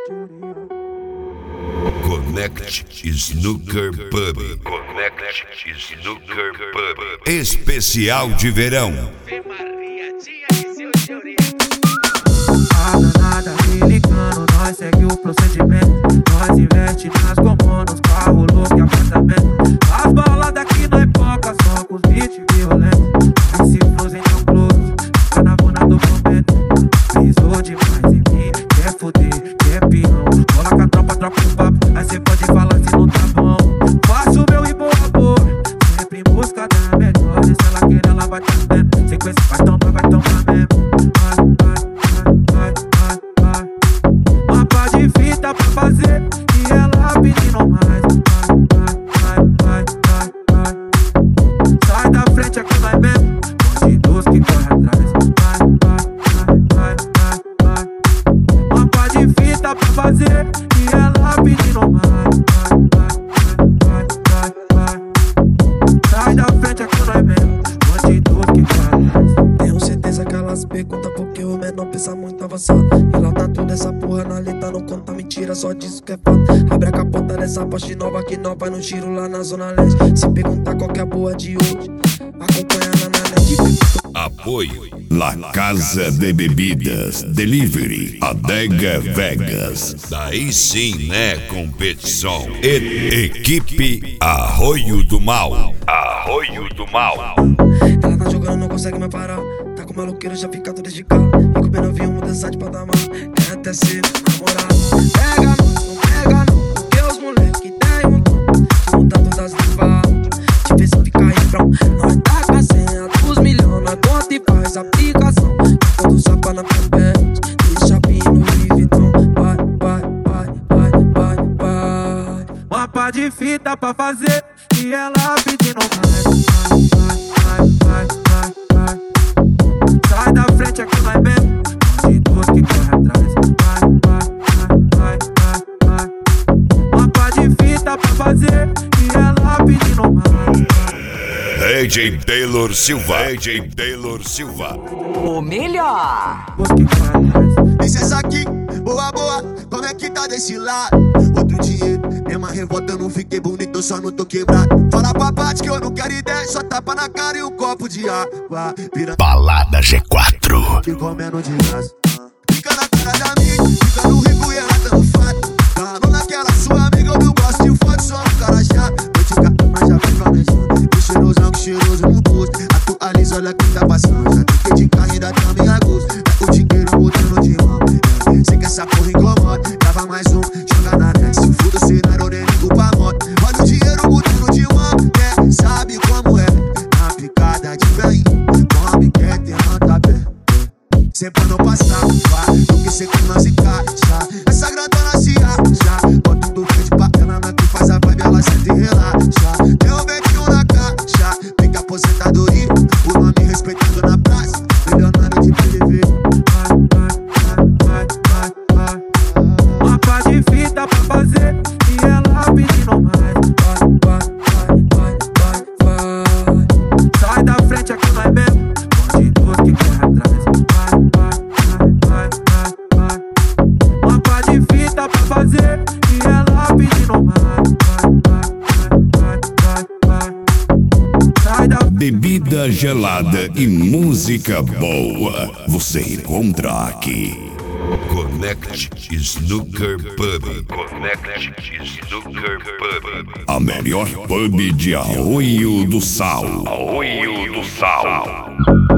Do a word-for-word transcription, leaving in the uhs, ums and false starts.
Connect Snooker Pub. Connect Snooker Pub. Especial de verão. A danada me ligando, nós segue o procedimento. Nós investe nas gomonas, carro louco e apartamento. As baladas aqui não é pouca, só com os beats violentos. Esse flows em tão close, fica na bona do momento. Pisou demais em mim, quer foder, quer peão. Cola com a tropa, troca o papo, aí cê pode falar se não tá bom. Faço o meu e boa boa, sempre em busca da melhor. E se ela querer, ela vai tá dentro. Sequência vai tomar, vai tomar mesmo. Vai, vai. Mapa de fita pra fazer e ela pedindo mais. Vai, vai, vai, vai. Sai da frente, aqui vai mesmo. Bandidos que corre atrás. Vai, vai, vai, vai, vai. Mapa de fita pra fazer e ela pedindo mais. Vai, vai, vai, vai. Sai da frente, aqui vai mesmo. Bandidos que corre atrás. Tenho certeza que elas perguntam porque o menor pensa muito avançado. E lá tá toda essa porra na letra, não conta mentira, só diz o que é fato. Abre a capota dessa Porsche nova que nós vai no giro lá na Zona Leste. Se perguntar qual que é a boa de hoje, acompanha lá na net. Apoio La Casa de Bebidas Delivery Adega Vegas. Daí sim, né, competição. E equipe Arroio do Mal. Arroio do Mal. Ela tá jogando, não consegue mais parar. Tá com maloqueiro, já fica tudo de carro. E com o pneu vinho, mudança de patamar. Quer até ser namorado. Pega nós, não pega não. Porque os moleque tem um tom. Junta todas as barras. Te fez ficar refrão. Nós tá com a senha dos milhões. Nós conta e faz aplicação. Enquanto o sapa na pepete. Deixa vir no Vividão. Vai, vai, vai, vai, vai, vai. Mapa de fita pra fazer e ela pedindo mais. Vai, vai, vai, vai. Sai da frente, aqui vai mesmo. Bandidos que corre atrás. Vai, vai, vai, vai, vai. Mapa de fita pra fazer e ela pedindo mais. D J Taylor Silva. D J Taylor Silva. O melhor. Licença aqui, boa, boa, como é que tá desse lado? Outro dinheiro, mesma revolta, eu não fiquei bonito, eu só não tô quebrado. Fala pra parte que eu não quero ideia, só tapa na cara e um copo de água. Balada G quatro. Que comendo de graça. Fica na cara da amiga, fica no rico e ela dando fato. Falando naquela sua amiga, eu não gosto de foto, só um cara chato. Vou te ficar, mas já vem planejando. O cheirosão que cheiroso no posto. Atualiza, olha quem tá passando. Já fiquei de carro, ainda também a gosto. É o dinheiro botando de mão. Sei que essa porra incomoda. Grava mais um, joga na net. Se fuda o cenário, nem ligo pra moto. Olha o dinheiro botando de mão, né? Sabe como é? Na picada de bem. Come, quer ter manda bem. Sempre não passar, vai. Do que ser com nós encaixa. Essa grandona se acha. Bota tudo frente pra ela, na que faz a vibe, ela sente e relaxa. Deu um beijinho na caixa. Fica aposentadoria. O nome respeitando na praça. Milionário de P V. Mapa de fita pra fazer e ela pedindo mais. Vai, vai, vai, vai, vai. Sai da frente, aqui vai mesmo. Bandidos que corre atrás. Vai, vai, vai, vai, vai. Mapa de fita pra fazer e ela pedindo mais. Vai, vai, vai, vai. Sai da Bebida gelada e música boa você encontra aqui. Connect Snooker Pub. Connect Snooker Pub. A melhor pub de Arroio do Sal. Arroio do Sal.